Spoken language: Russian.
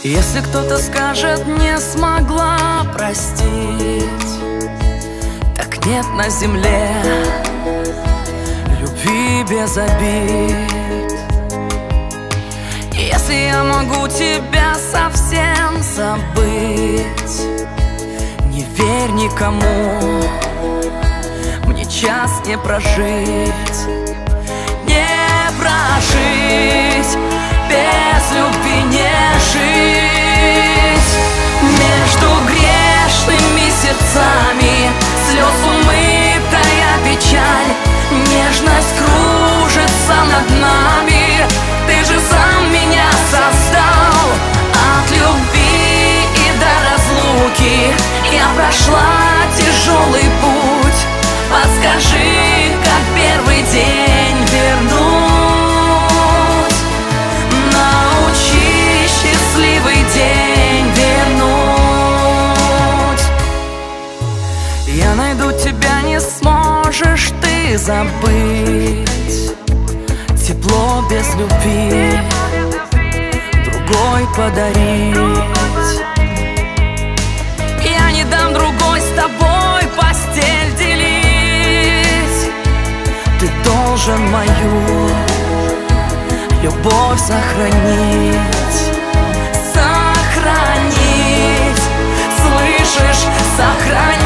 Если кто-то скажет, не смогла простить, так нет на земле любви без обид. Если я могу тебя совсем забыть, не верь никому, мне час не прожить, не прожить, без любви не жить. Между грешными сердцами слез умытая печаль, нежность кружится над нами. Ты же сам меня создал. От любви и до разлуки я прошла тяжелый путь. Подскажи, как первый день вернуть? Научи счастливый день вернуть. Я найду тебя, не сможешь ты забыть тепло без любви, другой подарить. Я не дам другой с тобой постель делить. Ты должен мою любовь сохранить. Сохранить, слышишь, сохранить.